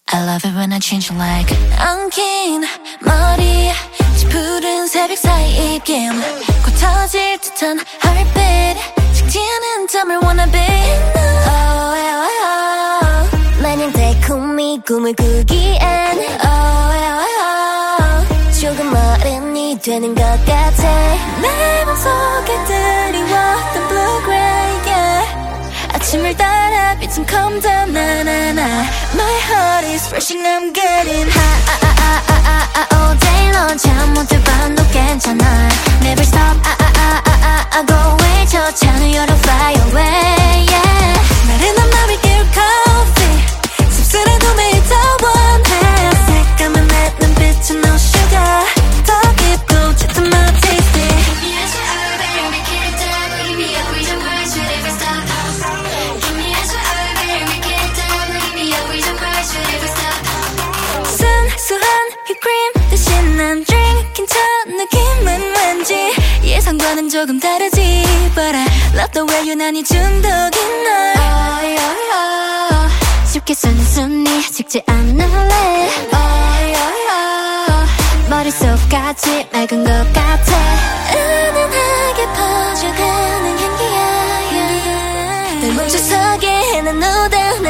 I love it when I change like 엉킨 머리 푸른 새벽 사이 입김 곧 터질 듯한 heartbeat 식지 않은 잠을 wanna be oh, oh, oh. 마냥 달콤히 꿈을 꾸기엔 oh, oh, oh. 조금 어른이 되는 것 같아 내 맘속에 드리웠던 blue gray yeah. 아침을 따라 빛은 come down 나나나 My heart is rushing I'm getting high all day long 잠 못 들 밤도 괜찮아 Never stop go away 저 창을 열어 fly away yeah. 나른한 맘을 깨울 coffee 씁쓸해도 매일 더 원해 새까만 내 눈빛은 no sugar 더 깊고 짙은 my tasty Give me extra high baby make it down Leave me up we don't cry should ever stop Give me extra high baby make it down Leave me up we don't cry should ever stop 순수한 휘크림 대신 난 drinking 첫 느낌은 왠지 예상과는 조금 다르지 But I love the way 유난히 중독인 널 oh, oh, oh. 쉽게 순순히 식지 않을래 oh, oh, oh. 머릿속까지 맑은 것 같아 은은하게 퍼져가는 향기야 yeah. 널 멈춰서게 난 no doubt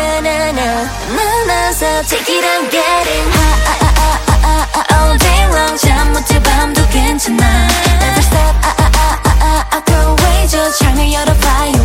나나서 take it I'm getting high all day long 잠 못 들 밤도 괜찮아 Never stop go away 저 창을 열어 fly